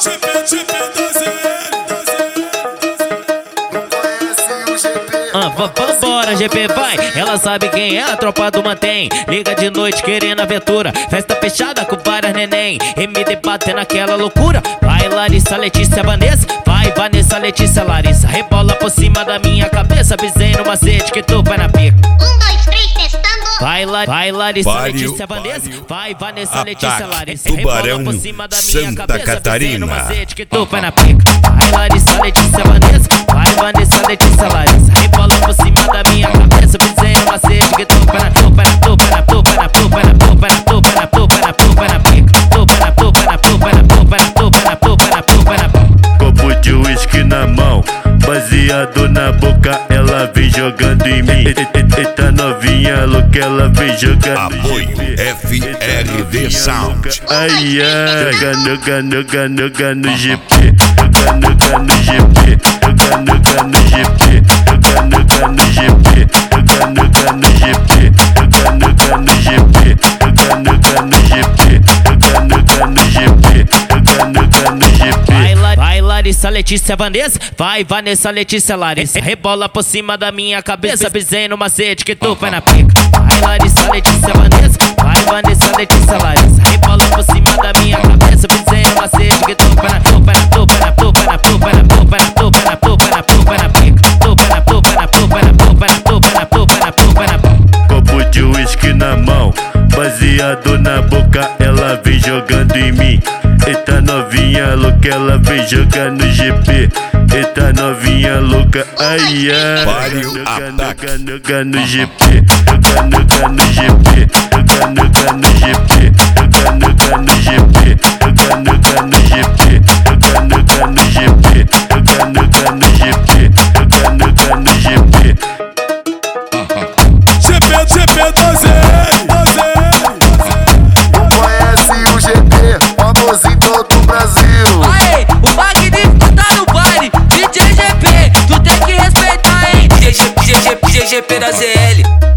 Vambora, GP vai, ela sabe quem é, a tropa do mantém. Liga de noite querendo aventura, festa fechada com várias neném. MD batendo naquela loucura. Vai Larissa, Letícia, Vanessa. Vai Vanessa, Letícia, Larissa. Rebola por cima da minha cabeça, pisei no macete que tu vai na pica. 1, 2, 3, testando. Vai Larissa, Letícia, Vanessa. Vai Vanessa, Letícia, Larissa. Rebola por cima da minha cabeça, pisei no macete que tu vai na pica. Vai Larissa, Letícia, Vanessa. Vai Vanessa, Letícia, Larissa. Rebola por cima da minha cabeça, pisei no macete que tu vai na pica. Copo de uísque na mão, baseado na boca, ela vem jogando em mim. Eita novinha louca, ela vem jogando. Apoio FRD Sound. Ai ai, joga no GP, joga no GP, joga no GP, joga no GP, joga no GP, joga no GP, joga no GP, joga no GP, joga no GP. Vai Larissa, Letícia, Vanessa. Vai Vanessa, Letícia, Larissa. Rebola por cima da minha cabeça, pisei no macete que tu vai na pica. Vai Larissa, Letícia, Vanessa. Vai Vanessa, Letícia, Larissa. Rebola por cima da minha cabeça, pisei no macete que tu vai na pica. Copo de uísque na mão, baseado na boca, ela vem jogando em mim. Eita novinha louca, ela vem jogar no GP. Eita novinha louca, ai ai, joga no GP, joga no GP, joga no GP, joga no GP, joga no GP, joga no GP, joga no GP, joga no GP. Conhece o GP, famoso em todo o Brasil. Aê, o Magnífico tá no baile, DJ GP, tu tem que respeitar, hein? GP da ZL.